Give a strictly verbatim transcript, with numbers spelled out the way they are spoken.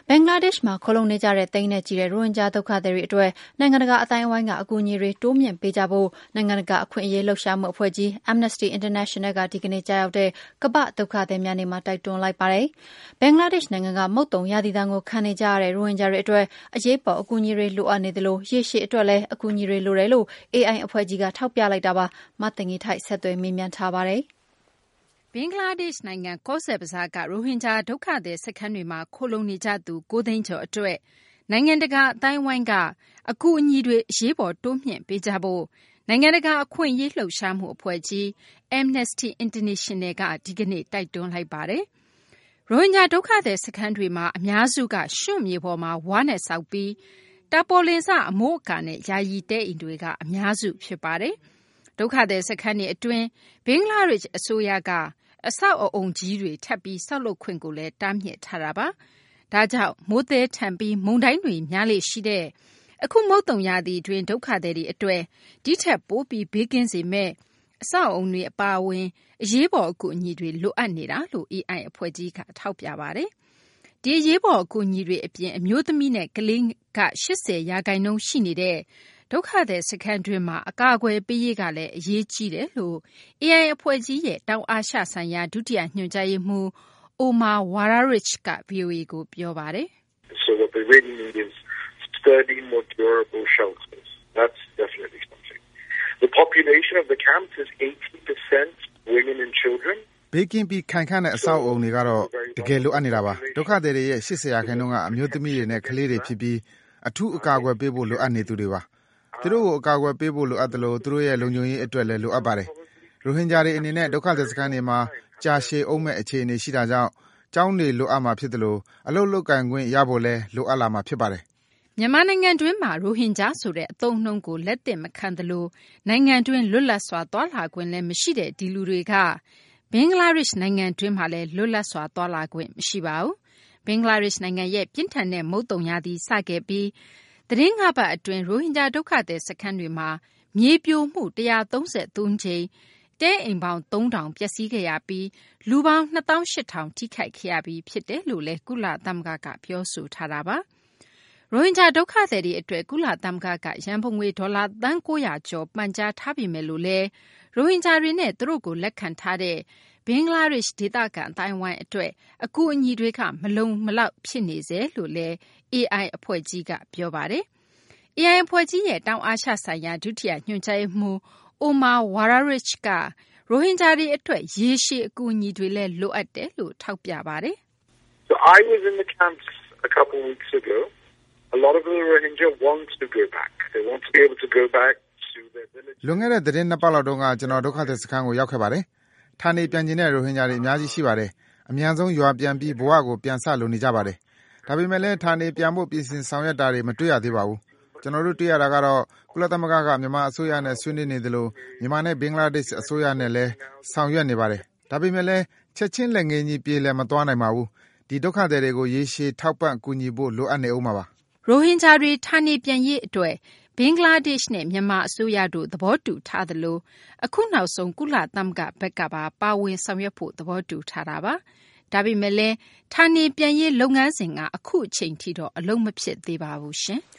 ဘင်္ဂလားဒေ့ရှ်မှာခိုလှုံနေကြတဲ့သိန်းနဲ့ချီတဲ့ရိုဟင်ဂျာဒုက္ခသည်တွေအတွက်နိုင်ငံတကာအသိုင်းအဝိုင်းကအကူအညီတွေတိုးမြှင့်ပေးကြဖို့နိုင်ငံတကာအခွင့်အရေးလှုပ်ရှားမှုအဖွဲ့ကြီး Amnesty International ကဒီကနေ့ကြာရောက်တဲ့ကမ္ဘာ့ဒုက္ခသည်များနေ့မှာတိုက်တွန်းလိုက်ပါတယ်။ဘင်္ဂလားဒေ့ရှ်နိုင်ငံကမုတ်တုံရာသီဒဏ်ကိုခံနေကြရတဲ့ရိုဟင်ဂျာတွေအတွက်အရေးပေါ်အကူအညီတွေလိုအပ်နေသလိုရေရှည်အတွက်လည်းအကူအညီတွေလိုတယ်လို့ အေအိုင် အဖွဲ့ကြီးကထောက်ပြလိုက်တာပါ။မသိင်္ဂီထိုက်ဆက်သွယ်မေးမြန်းထားပါတယ်။ဘင်္ဂလားဒေ့ရှ်နိုင်ငံကော့ဆက်ဘဇားကရိုဟင်ဂျာဒုက္ခသည်စခန်းတွေမှာခိုလှုံနေကြသူ၉သိန်းကျော်အတွက်နိုင်ငံတကာအသိုင်းအဝိုင်းကအကူအညီတွေအရေးပေါ်တိုးမြှင့်ပေးကြဖို့နိုင်ငံတကာအခွင့်အရေးလှုပ်ရှားမှုအဖွဲ့ကြီး Amnesty International ကဒီကနေ့တိုက်တွန်းလိုက်ပါတယ်။ရိုဟင်ဂျာဒုက္ခသည်စခန်းတွေမှာအများစုကရွံ့မြေပေါ်မှာဝါးနဲ့ဆောက်ပြီးတာပေါ်လင်စအမိုးအကာနဲ့ယာယီတဲအိမ်တွေကအများစုဖြစ်ပါတယ်။ဒုက္ခသည်စခန်းတွေအတွင်းဘင်္ဂလားဒေ့ရှ်အစိုးရကအဆောက်အအုံကြီးတွေထပ်ပြီးဆောက်လုပ်ခွင့်ကိုလည်းတားမြစ်ထားတာပါ။ဒါကြောင့်မိုးသည်းထန်ပြီးမုန်တိုင်းတွေများလေရှိတဲ့အခုမုတ်တုံရာသီအတွင်းဒုက္ခသည်တွေအတွက်ဒီထက်ပိုပြီးဘေးကင်းစေမဲ့အဆောက်အုံတွေအပါအဝင်အရေးပေါ်အကူအညီတွေလိုအပ်နေတာလို့ အေအိုင် အဖွဲ့ကြီးကထောက်ပြပါတယ်။ဒီအရေးပေါ်အကူအညီတွေအပြင်အမျိုးသမီးနဲ့ကလေးက၈၀ရာခိုင်နှုန်းရှိနေတဲ့ဒုက္ခသည်စခန်းတွင်းမှာအကာအကွယ်ပေးရေးကလည်းအရေးကြီးတယ်လို့ အေအိုင် အဖွဲ့ကြီးရဲ့တောင်အာရှဆိုင်ရာဒုတိယညွှန်ကြားရေးမှူး Omar Waraich က ဗွီအိုအေကိုပြောပါတယ်။ So what they really need is sturdy, more durable shelters. That's definitely something. The population of the camps is eighty percent women and children. ဘေးကင်းပြီးခိုင်ခန့်တဲ့အဆောက်အအုံတွေကတော့တကယ်လိုအပ်နေတာပါဒုက္ခသည်တွေရဲ့၈၀ရာခိုင်နှုန်းကအမျိုးသမီးတွေနဲ့ကလေးတွေဖြစ်ပြီးအထူးအကာအကွယ်ပေးဖို့လိုအပ်နေသူတွေပါသူတို့ကိုအကာအကွယ်ပေးဖို့လိုအပ်သလိုသူတို့ရဲ့လုံခြုံရေးအတွက်လည်းလိုအပ်ပါတယ်ရိုဟင်ဂျာတွေအနေနဲ့ဒုက္ခသည်စခန်းတွေမှာကြာရှည်အောင်မဲ့အခြေအနေရှိတာကြောင့်ကျောင်းတွေလိုအပ်မှာဖြစ်သလိုအလုပ်လုပ်ကိုင်ခွင့်ရဖို့လည်းလိုအပ်လာမှာဖြစ်ပါတယ်မြန်မာနိုင်ငံတွင်းမှာရိုဟင်ဂျာဆိုတဲ့အသုံးအနှုန်းကိုလက်သင့်မခံသလိုနိုင်ငံတွင်းလွတ်လပ်စွာသွားလာခွင့်လည်းမရှိတဲ့ဒီလူတွေကဘင်္ဂလားဒေ့ရှ်နိုင်ငံတွင်းမှာလည်းလွတ်လပ်စွာသွားလာခွင့်မရှိပါဘူးဘင်္ဂလားဒေ့ရှ်နိုင်ငံရဲ့ပြင်းထန်တဲ့မုတ်တုံရာသီစခဲ့ပြီးသတင်းငါးပတ်အတွင်းရိုဟင်ဂျာဒုက္ခသည်စခန်းတွေမှာမြေပြိုမှုone hundred thirty-threeကြိမ်တဲအိမ်ပေါင်းthree thousandပျက်စီးခဲ့ရပြီးလူပေါင်းtwo thousand eight hundredထိခိုက်ခဲ့ရပြီးဖြစ်တယ်လို့လည်းကုလသမဂ္ဂကပြောဆိုထားတာပါရိုဟင်ဂျာဒုက္ခသည်တွေအတွက်ကုလသမဂ္ဂကရန်ပုံငွေဒေါ်လာသန်း၉ရာကျော်ပန်ကြားထားပြီမယ်လို့လည်းရိုဟင်ဂျာတွေနဲ့သူတို့ကိုလက်ခံထားတဲ့ဘင်္ဂလားဒေ့ရှ်ဒေသခံအတိုင်းဝိုင်းအတွက်အကူအညီတွေကမလုံမလောက်ဖြစ်နေစေလို့လည်း အေအိုင် အဖွဲ့ကြီးကပြောပါတယ်။ အေအိုင် အဖွဲ့ကြီးရဲ့တောင်အာရှဆိုင်ရာဒုတိယညွှန်ကြားရေးမှူး Omar Waraich ကရိုဟင်ဂျာတွေအတွက်ရေရှည်အကူအညီတွေလည်းလိုအပ်တယ်လို့ထောက်ပြပါတယ်။ So I was in the camps a couple of weeks ago.A lot of the Rohingya want to go back. They want to be able to go back to their village. လွန်ခဲ့တဲ့သတင်းနှစ်ပတ်လောက်တုန်းကကျွန်တော်ဒုက္ခသည်စခန်းကိုရောက်ခဲ့ပါတယ်။ဌာနေပြန်ကျင်တဲ့ရိုဟင်ဂျာတွေအများကြီးရှိပါတယ်။အများဆုံးရွာပြန်ပြီးဘဝကိုပြန်ဆလို့နေကြပါတယ်။ဒါပေမဲ့လည်းဌာနေပြန်ဖို့ပြင်ဆင်ဆောင်ရွက်တာတွေမတွေ့ရသေးပါဘူး။ကျွန်တော်တို့တွေ့ရတာကတော့ကုလသမဂ္ဂကမြန်မာအစိုးရနဲ့ဆွေးနွေးနေသလိုမြန်မာနဲ့ဘင်္ဂလားဒေ့ရှ်အစိုးရနဲ့လည်းဆောင်ရွက်နေပါတယ်။ဒါပေမဲ့လည်းချက်ချင်းလက်ငင်းကြီးပြေးလည်းမသွားနိုင်ပါဘူး။ဒီဒုက္ခသည်တွေကိုရေရှည်ထောက်ပံ့ကူညီဖို့လိုအပ်နေဦးမှာပါရိုဟင်ဂျာတွေဌာနေပြန်ရေးအတွက်ဘင်္ဂလားဒေ့ရှ်နဲ့မြန်မာအစိုးရတို့သဘောတူထားသလိုအခုနောက်ဆုံးကုလသမဂ္ဂဘက်ကပါပါဝင်ဆောင်ရွက်ဖို့သဘောတူထားတာပါဒါပေမဲ့လည်းဌာနေပြန်ရေးလုပ်ငန်းစဉ်ကအခုအချိန်ထိတော့အလုံးမဖြစ်သေးပါဘူးရှင်။